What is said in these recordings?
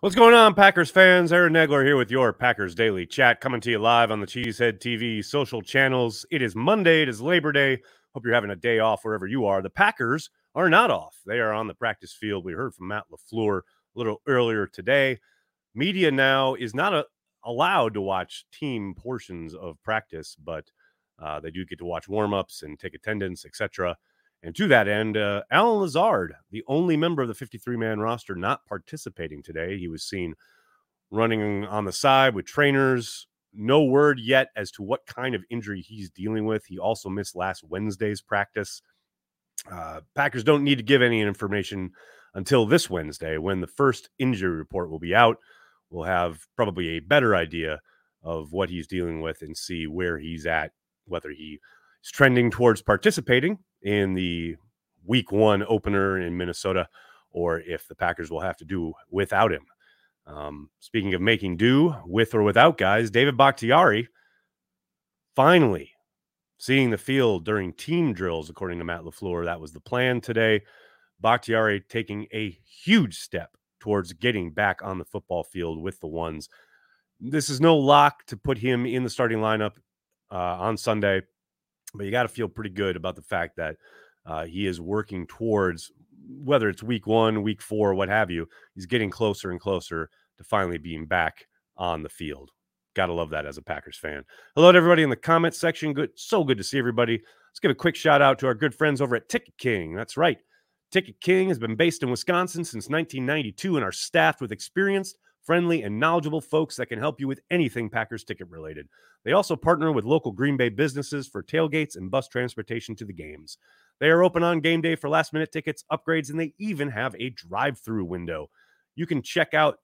What's going on, Packers fans? Aaron Negler here with your Packers Daily Chat, coming to you live on the Cheesehead TV social channels. It is Monday. It is Labor Day. Hope you're having a day off wherever you are. The Packers are not off. They are on the practice field. We heard from Matt LaFleur a little earlier today. Media now is not allowed to watch team portions of practice, but they do get to watch warm-ups and take attendance, etc. And to that end, Alan Lazard, the only member of the 53-man roster not participating today. He was seen running on the side with trainers. No word yet as to what kind of injury he's dealing with. He also missed last Wednesday's practice. Packers don't need to give any information until this Wednesday, when the first injury report will be out. We'll have probably a better idea of what he's dealing with and see where he's at, whether he is trending towards participating in the week 1 opener in Minnesota, or if the Packers will have to do without him. Speaking of making do with or without guys, David Bakhtiari finally seeing the field during team drills, according to Matt LaFleur. That was the plan today. Bakhtiari taking a huge step towards getting back on the football field with the ones. This is no lock to put him in the starting lineup on Sunday, but you got to feel pretty good about the fact that he is working towards, whether it's week 1, week 4, what have you, he's getting closer and closer to finally being back on the field. Got to love that as a Packers fan. Hello to everybody in the comments section. So good to see everybody. Let's give a quick shout out to our good friends over at Ticket King. That's right. Ticket King has been based in Wisconsin since 1992 and are staffed with experienced, friendly, and knowledgeable folks that can help you with anything Packers ticket related. They also partner with local Green Bay businesses for tailgates and bus transportation to the games. They are open on game day for last-minute tickets, upgrades, and they even have a drive-through window. You can check out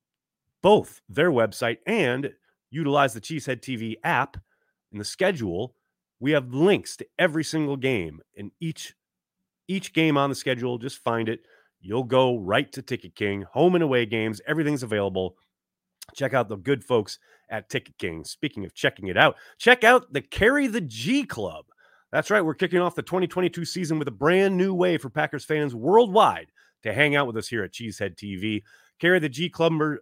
both their website and utilize the Cheesehead TV app. In the schedule, we have links to every single game, and each game on the schedule, just find it. You'll go right to Ticket King, home and away games. Everything's available. Check out the good folks at Ticket King. Speaking of checking it out, check out the Carry the G Club. That's right. We're kicking off the 2022 season with a brand new way for Packers fans worldwide to hang out with us here at Cheesehead TV. Carry the G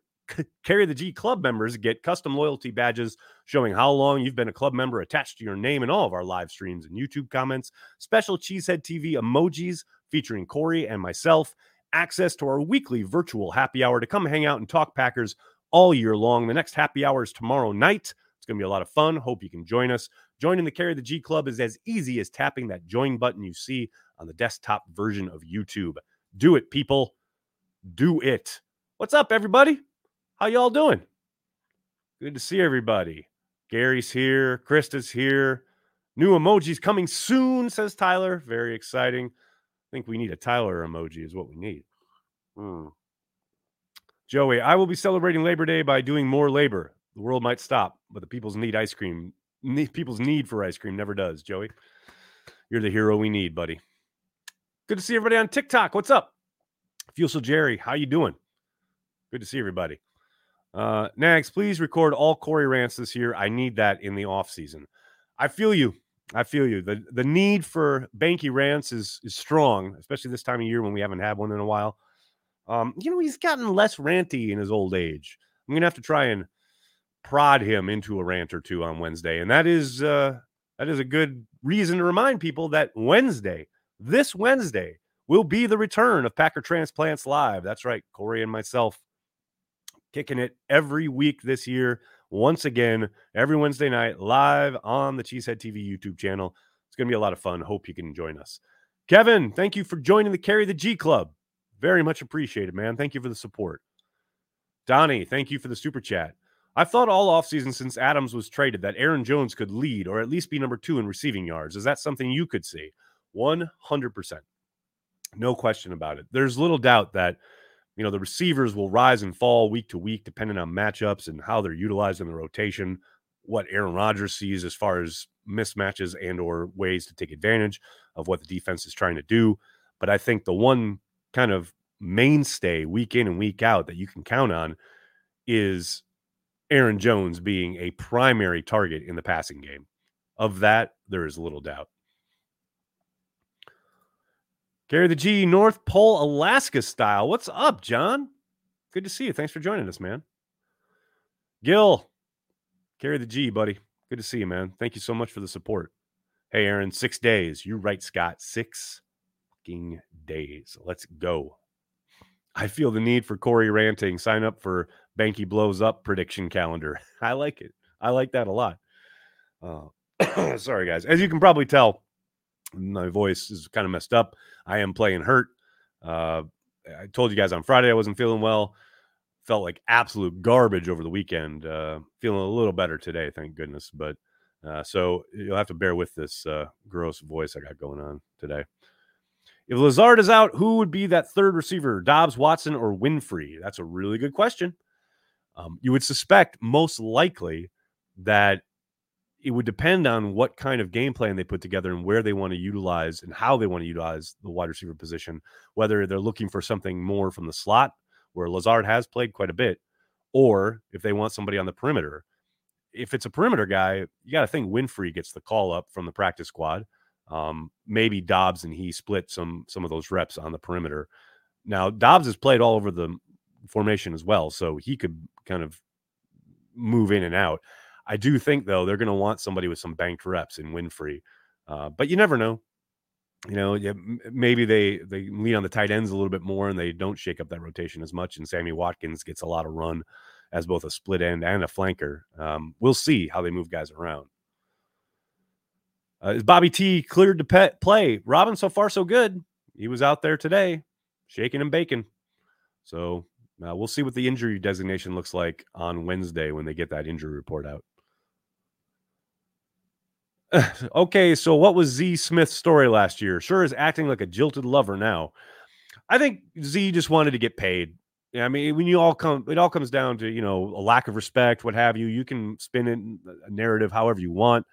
Club members get custom loyalty badges showing how long you've been a club member attached to your name in all of our live streams and YouTube comments, special Cheesehead TV emojis featuring Corey and myself, access to our weekly virtual happy hour to come hang out and talk Packers all year long. The next happy hour is tomorrow night. It's going to be a lot of fun. Hope you can join us. Joining the Carry the G Club is as easy as tapping that join button you see on the desktop version of YouTube. Do it, people. Do it. What's up, everybody? How y'all doing? Good to see everybody. Gary's here. Krista's here. New emojis coming soon, says Tyler. Very exciting. I think we need a Tyler emoji is what we need. Joey, I will be celebrating Labor Day by doing more labor. The world might stop, but the people's need ice cream. People's need for ice cream never does, Joey. You're the hero we need, buddy. Good to see everybody on TikTok. What's up? Feel so Jerry, how you doing? Good to see everybody. Nags, please record all Corey rants this year. I need that in the off season. I feel you. The need for Banky rants is strong, especially this time of year when we haven't had one in a while. He's gotten less ranty in his old age. I'm gonna have to try and prod him into a rant or two on Wednesday, and that is a good reason to remind people that this Wednesday, will be the return of Packer Transplants Live. That's right, Corey and myself kicking it every week this year. Once again, every Wednesday night, live on the Cheesehead TV YouTube channel. It's going to be a lot of fun. Hope you can join us. Kevin, thank you for joining the Carry the G Club. Very much appreciated, man. Thank you for the support. Donnie, thank you for the super chat. I've thought all offseason since Adams was traded that Aaron Jones could lead or at least be number 2 in receiving yards. Is that something you could see? 100%. No question about it. There's little doubt that the receivers will rise and fall week to week depending on matchups and how they're utilized in the rotation, what Aaron Rodgers sees as far as mismatches and or ways to take advantage of what the defense is trying to do. But I think the one kind of mainstay week in and week out that you can count on is Aaron Jones being a primary target in the passing game. Of that, there is little doubt. Carry the G, North Pole, Alaska style. What's up, John? Good to see you. Thanks for joining us, man. Gil, carry the G, buddy. Good to see you, man. Thank you so much for the support. Hey, Aaron, 6 days. You're right, Scott. 6 fucking days. Let's go. I feel the need for Corey ranting. Sign up for Banky Blows Up prediction calendar. I like it. I like that a lot. Sorry, guys. As you can probably tell, my voice is kind of messed up. I am playing hurt. I told you guys on Friday I wasn't feeling well. Felt like absolute garbage over the weekend. Feeling a little better today, thank goodness. But so you'll have to bear with this gross voice I got going on today. If Lazard is out, who would be that third receiver? Dobbs, Watson, or Winfrey? That's a really good question. You would suspect most likely that it would depend on what kind of game plan they put together and where they want to utilize and how they want to utilize the wide receiver position, whether they're looking for something more from the slot, where Lazard has played quite a bit, or if they want somebody on the perimeter. If it's a perimeter guy, you got to think Winfrey gets the call up from the practice squad. Maybe Dobbs and he split some of those reps on the perimeter. Now, Dobbs has played all over the formation as well, so he could kind of move in and out. I do think, though, they're going to want somebody with some banked reps in Winfrey. But you never know. You know, maybe they lean on the tight ends a little bit more and they don't shake up that rotation as much. And Sammy Watkins gets a lot of run as both a split end and a flanker. We'll see how they move guys around. Is Bobby T cleared to play? Robin, so far so good. He was out there today, shaking and baking. So we'll see what the injury designation looks like on Wednesday when they get that injury report out. Okay, so what was Z Smith's story last year? Sure is acting like a jilted lover now. I think Z just wanted to get paid. I mean, when it all comes down to, a lack of respect, what have you. You can spin it a narrative however you want.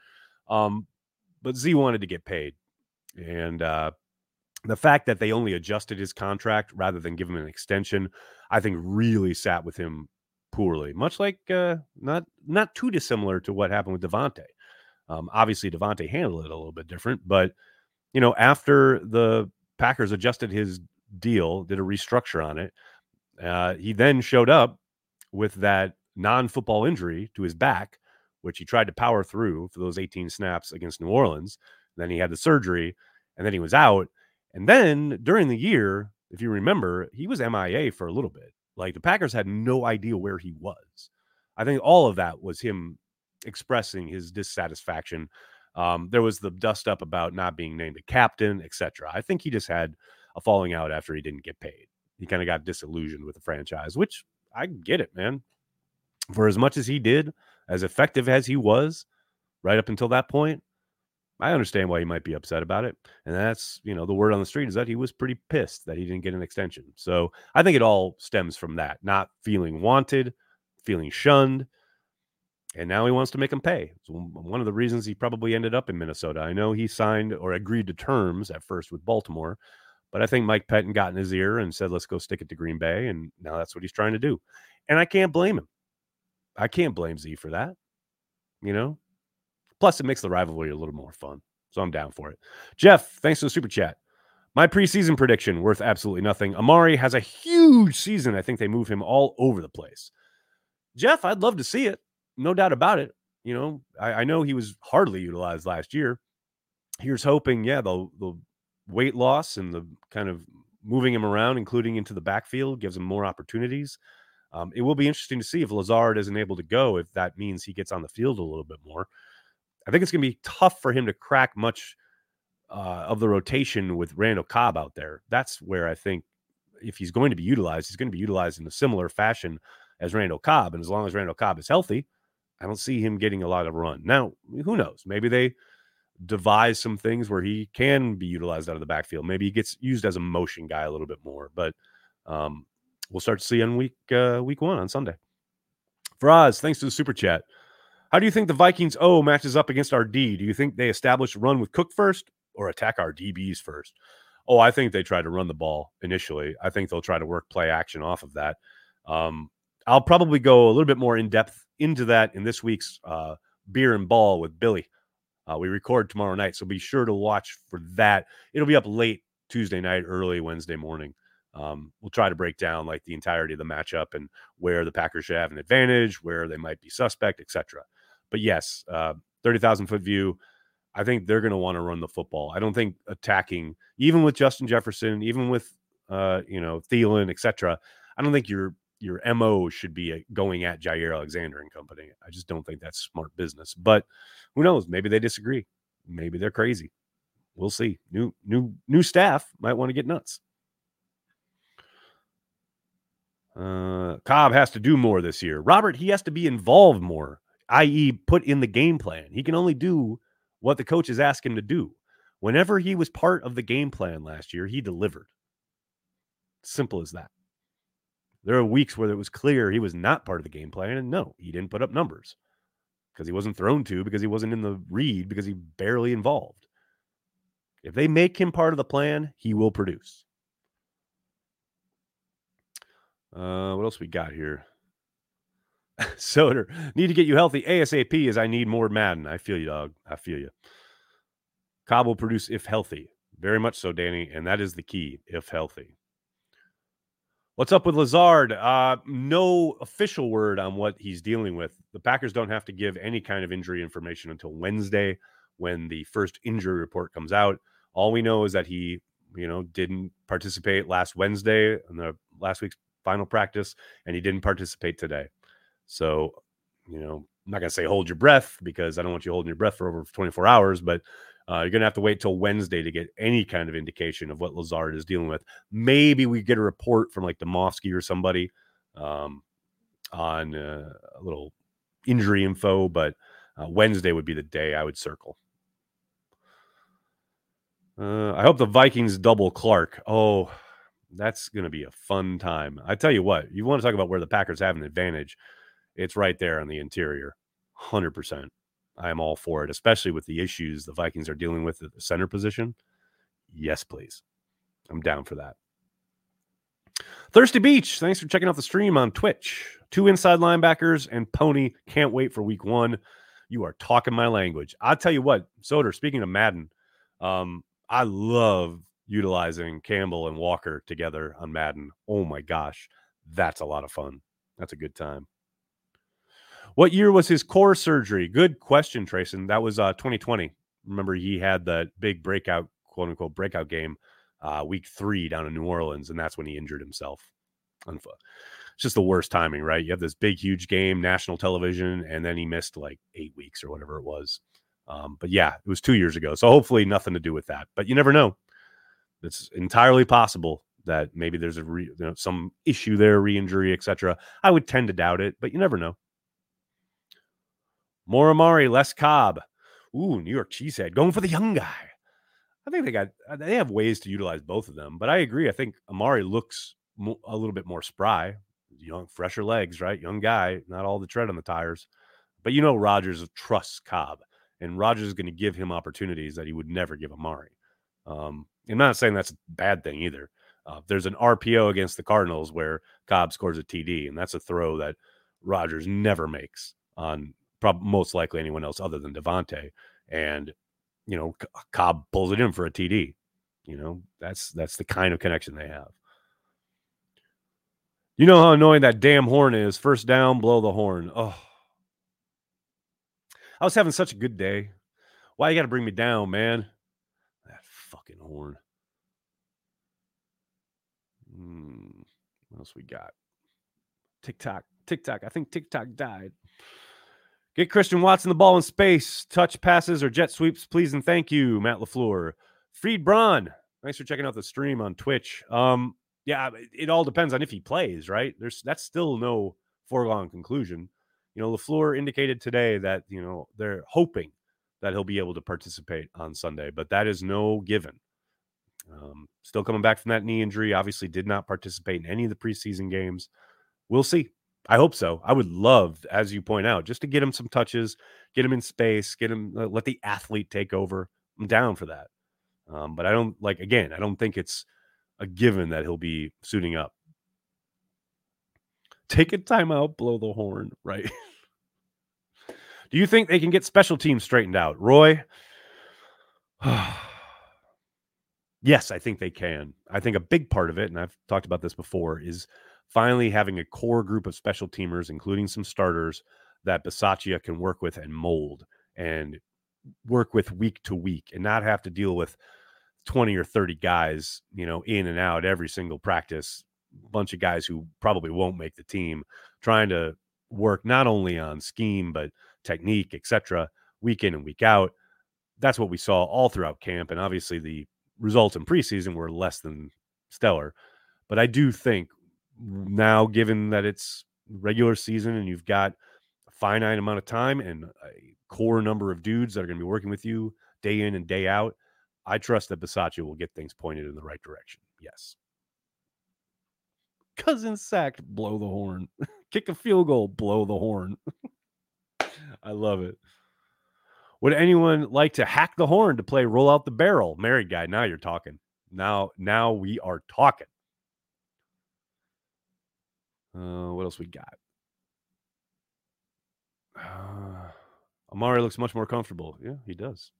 But Z wanted to get paid. And the fact that they only adjusted his contract rather than give him an extension, I think really sat with him poorly. Much like not too dissimilar to what happened with Devontae. Obviously, Devontae handled it a little bit different. But, after the Packers adjusted his deal, did a restructure on it, he then showed up with that non-football injury to his back, which he tried to power through for those 18 snaps against New Orleans. Then he had the surgery, and then he was out. And then during the year, if you remember, he was MIA for a little bit. Like, the Packers had no idea where he was. I think all of that was him expressing his dissatisfaction. There was the dust up about not being named a captain, etc. I think he just had a falling out after he didn't get paid. He kind of got disillusioned with the franchise, which I get it, man. For as much as he did, as effective as he was right up until that point, I understand why he might be upset about it. And that's, the word on the street is that he was pretty pissed that he didn't get an extension. So I think it all stems from that, not feeling wanted, feeling shunned. And now he wants to make him pay. It's one of the reasons he probably ended up in Minnesota. I know he signed or agreed to terms at first with Baltimore, but I think Mike Pettin got in his ear and said, let's go stick it to Green Bay. And now that's what he's trying to do. And I can't blame him. I can't blame Z for that, Plus, it makes the rivalry a little more fun. So I'm down for it. Jeff, thanks for the super chat. My preseason prediction, worth absolutely nothing. Amari has a huge season. I think they move him all over the place. Jeff, I'd love to see it. No doubt about it. I know he was hardly utilized last year. Here's hoping, the weight loss and the kind of moving him around, including into the backfield, gives him more opportunities. It will be interesting to see if Lazard isn't able to go, if that means he gets on the field a little bit more. I think it's going to be tough for him to crack much of the rotation with Randall Cobb out there. That's where I think if he's going to be utilized, he's going to be utilized in a similar fashion as Randall Cobb. And as long as Randall Cobb is healthy, I don't see him getting a lot of run. Now, who knows? Maybe they devise some things where he can be utilized out of the backfield. Maybe he gets used as a motion guy a little bit more. But we'll start to see on week 1 on Sunday. Faraz, thanks to the super chat. How do you think the Vikings O matches up against our D? Do you think they establish a run with Cook first or attack our DBs first? Oh, I think they try to run the ball initially. I think they'll try to work play action off of that. I'll probably go a little bit more in depth into that in this week's Beer and Ball with Billy. We record tomorrow night, so be sure to watch for that. It'll be up late Tuesday night, early Wednesday morning. We'll try to break down like the entirety of the matchup and where the Packers should have an advantage, where they might be suspect, etc. But yes, 30,000-foot view. I think they're going to want to run the football. I don't think attacking, even with Justin Jefferson, even with Thielen, etc. I don't think your MO should be going at Jair Alexander and company. I just don't think that's smart business. But who knows? Maybe they disagree. Maybe they're crazy. We'll see. New staff might want to get nuts. Cobb has to do more this year. Robert, he has to be involved more, i.e. put in the game plan. He can only do what the coaches ask him to do. Whenever he was part of the game plan last year, he delivered. Simple as that. There are weeks where it was clear he was not part of the game plan, and no, he didn't put up numbers because he wasn't thrown to, because he wasn't in the read, because he barely involved. If they make him part of the plan, he will produce. What else we got here? Soder, need to get you healthy ASAP as I need more Madden. I feel you, dog. I feel you. Cobb will produce if healthy. Very much so, Danny, and that is the key, if healthy. What's up with Lazard? No official word on what he's dealing with. The Packers don't have to give any kind of injury information until Wednesday when the first injury report comes out. All we know is that he, didn't participate last Wednesday in the last week's final practice, and he didn't participate today. So, I'm not going to say hold your breath because I don't want you holding your breath for over 24 hours, but you're going to have to wait till Wednesday to get any kind of indication of what Lazard is dealing with. Maybe we get a report from like Domofsky or somebody on a little injury info, but Wednesday would be the day I would circle. I hope the Vikings double Clark. Oh, that's going to be a fun time. I tell you what, you want to talk about where the Packers have an advantage. It's right there on the interior, 100%. I am all for it, especially with the issues the Vikings are dealing with at the center position. Yes, please. I'm down for that. Thirsty Beach, thanks for checking out the stream on Twitch. 2 inside linebackers and Pony. Can't wait for week 1. You are talking my language. I'll tell you what, Soder, speaking of Madden, I love utilizing Campbell and Walker together on Madden. Oh my gosh, that's a lot of fun. That's a good time. What year was his core surgery? Good question, Trayson. That was 2020. Remember, he had that big breakout, quote unquote, breakout game week 3 down in New Orleans, and that's when he injured himself. It's just the worst timing, right? You have this big, huge game, national television, and then he missed like 8 weeks or whatever it was. But yeah, it was 2 years ago. So hopefully nothing to do with that. But you never know. It's entirely possible that maybe there's some issue there, re-injury, etc. I would tend to doubt it, but you never know. More Amari, less Cobb. Ooh, New York Cheesehead going for the young guy. I think they have ways to utilize both of them, but I agree. I think Amari looks a little bit more spry, young, fresher legs, right? Young guy, not all the tread on the tires. But Rodgers trusts Cobb, and Rodgers is going to give him opportunities that he would never give Amari. I'm not saying that's a bad thing either. There's an RPO against the Cardinals where Cobb scores a TD, and that's a throw that Rodgers never makes on most likely anyone else other than Devontae. And, Cobb pulls it in for a TD. That's the kind of connection they have. You know how annoying that damn horn is. First down, blow the horn. Oh, I was having such a good day. Why you got to bring me down, man? That fucking horn. What else we got? TikTok. I think TikTok died. Get Christian Watson the ball in space. Touch passes or jet sweeps, please and thank you, Matt LaFleur. Freed Braun. Thanks for checking out the stream on Twitch. Yeah, it all depends on if he plays, right? That's still no foregone conclusion. LaFleur indicated today that, they're hoping that he'll be able to participate on Sunday, but that is no given. Still coming back from that knee injury, obviously did not participate in any of the preseason games. We'll see. I hope so. I would love, as you point out, just to get him some touches, get him in space, get him, let the athlete take over. I'm down for that. But I don't think it's a given that he'll be suiting up. Take a timeout, blow the horn, right? Do you think they can get special teams straightened out? Roy? Yes, I think they can. I think a big part of it, and I've talked about this before, is finally having a core group of special teamers, including some starters, that Bisaccia can work with and mold and work with week to week and not have to deal with 20 or 30 guys, in and out every single practice, bunch of guys who probably won't make the team, trying to work not only on scheme, but technique, etc., week in and week out. That's what we saw all throughout camp. And obviously the results in preseason were less than stellar. But I do think now, given that it's regular season and you've got a finite amount of time and a core number of dudes that are going to be working with you day in and day out, I trust that Bisaccia will get things pointed in the right direction. Yes. Cousins sacked, blow the horn. Kick a field goal, blow the horn. I love it. Would anyone like to hack the horn to play Roll Out the Barrel? Married guy, now you're talking. Now we are talking. What else we got? Amari looks much more comfortable. Yeah, he does.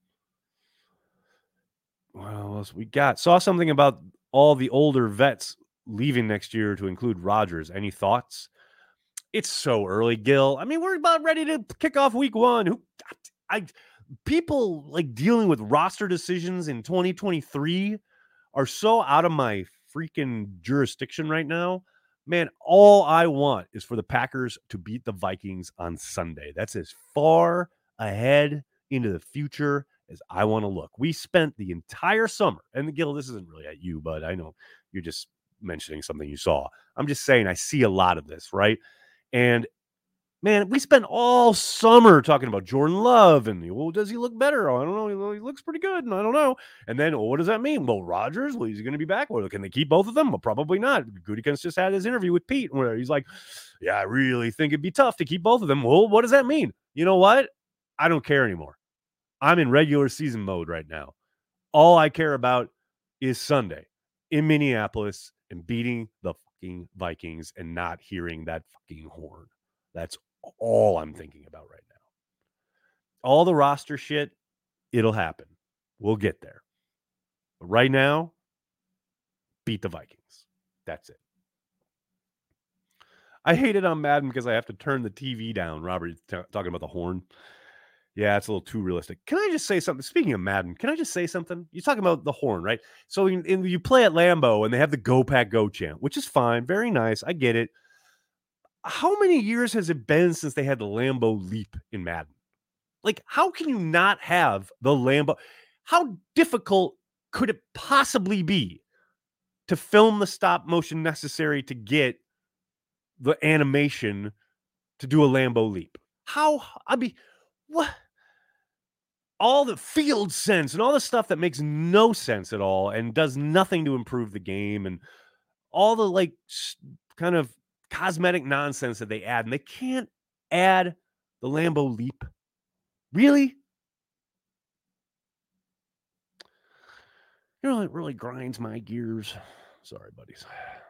What else we got? Saw something about all the older vets leaving next year to include Rodgers. Any thoughts? It's so early, Gil. I mean, we're about ready to kick off week one. People like dealing with roster decisions in 2023 are so out of my freaking jurisdiction right now. Man, all I want is for the Packers to beat the Vikings on Sunday. That's as far ahead into the future as I want to look. We spent the entire summer, and Gil, this isn't really at you, but I know you're just mentioning something you saw. I'm just saying I see a lot of this, right? And man, we spent all summer talking about Jordan Love and, does he look better? Oh, I don't know. He looks pretty good, and I don't know. And then, what does that mean? Well, Rodgers, is he going to be back? Well, can they keep both of them? Well, probably not. Gutekunst just had his interview with Pete where he's like, yeah, I really think it'd be tough to keep both of them. Well, what does that mean? You know what? I don't care anymore. I'm in regular season mode right now. All I care about is Sunday in Minneapolis and beating the fucking Vikings and not hearing that fucking horn. That's all I'm thinking about right now. All the roster shit, it'll happen. We'll get there. But right now, beat the Vikings. That's it. I hate it on Madden because I have to turn the TV down. Robert, talking about the horn. Yeah, it's a little too realistic. Can I just say something? Speaking of Madden, can I just say something? You're talking about the horn, right? So you play at Lambeau and they have the Go Pack Go chant, which is fine. Very nice. I get it. How many years has it been since they had the Lambeau leap in Madden? Like, how can you not have the Lambeau? How difficult could it possibly be to film the stop motion necessary to get the animation to do a Lambeau leap? What? All the field sense and all the stuff that makes no sense at all and does nothing to improve the game and all the kind of cosmetic nonsense that they add, and they can't add the Lambeau leap. Really? It really grinds my gears. Sorry, buddies.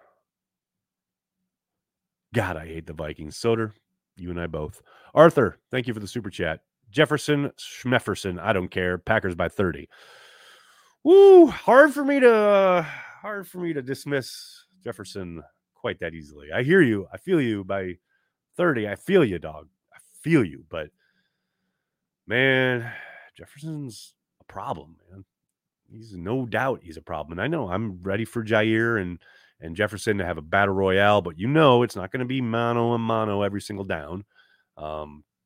God, I hate the Vikings. Soder, you and I both. Arthur, thank you for the super chat. Jefferson Schmefferson, I don't care. Packers by 30. Woo! Hard for me to dismiss Jefferson quite that easily. I hear you. I feel you. By 30, I feel you, dog. I feel you. But man, Jefferson's a problem, man. He's no doubt he's a problem. And I know I'm ready for Jair and Jefferson to have a battle royale, but it's not going to be mano a mano every single down. I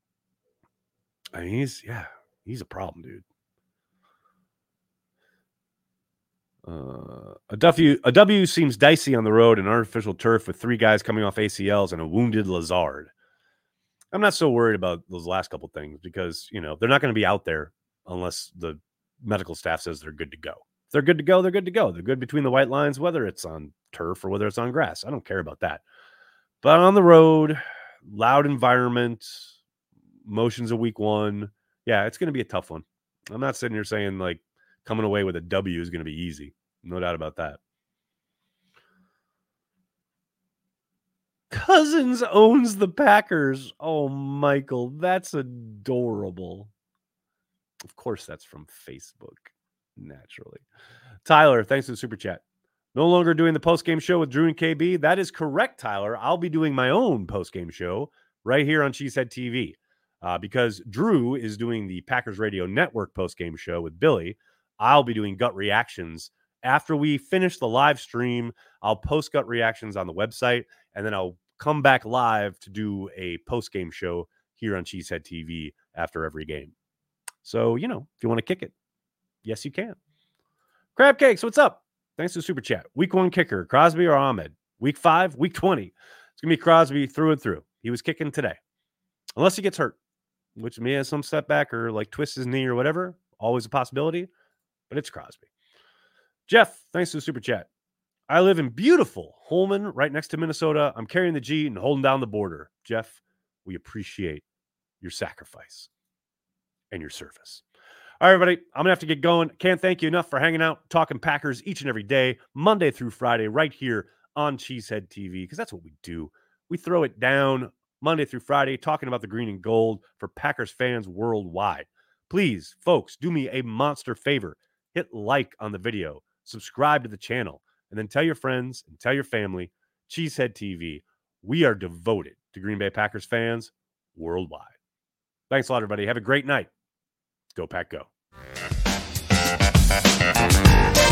mean, he's a problem, dude. A W seems dicey on the road and artificial turf with 3 guys coming off ACLs and a wounded Lazard. I'm not so worried about those last couple things because, they're not going to be out there unless the medical staff says they're good to go. If they're good to go, they're good to go. They're good between the white lines, whether it's on turf or whether it's on grass. I don't care about that. But on the road, loud environment, motions of week one. Yeah, it's going to be a tough one. I'm not sitting here saying coming away with a W is going to be easy. No doubt about that. Cousins owns the Packers. Oh, Michael, that's adorable. Of course, that's from Facebook. Naturally. Tyler, thanks for the super chat. No longer doing the post-game show with Drew and KB. That is correct, Tyler. I'll be doing my own post-game show right here on Cheesehead TV because Drew is doing the Packers Radio Network post-game show with Billy. I'll be doing gut reactions. After we finish the live stream, I'll post gut reactions on the website, and then I'll come back live to do a post-game show here on Cheesehead TV after every game. So, if you want to kick it, yes, you can. Crab Cakes, what's up? Thanks for the super chat. Week 1 kicker, Crosby or Ahmed? Week 5, week 20. It's going to be Crosby through and through. He was kicking today. Unless he gets hurt, which may have some setback or like twist his knee or whatever. Always a possibility, but it's Crosby. Jeff, thanks for the super chat. I live in beautiful Holman, right next to Minnesota. I'm carrying the G and holding down the border. Jeff, we appreciate your sacrifice and your service. All right, everybody, I'm going to have to get going. Can't thank you enough for hanging out, talking Packers each and every day, Monday through Friday, right here on Cheesehead TV, because that's what we do. We throw it down Monday through Friday, talking about the green and gold for Packers fans worldwide. Please, folks, do me a monster favor. Hit like on the video, subscribe to the channel, and then tell your friends and tell your family, Cheesehead TV, we are devoted to Green Bay Packers fans worldwide. Thanks a lot, everybody. Have a great night. Go Pack Go.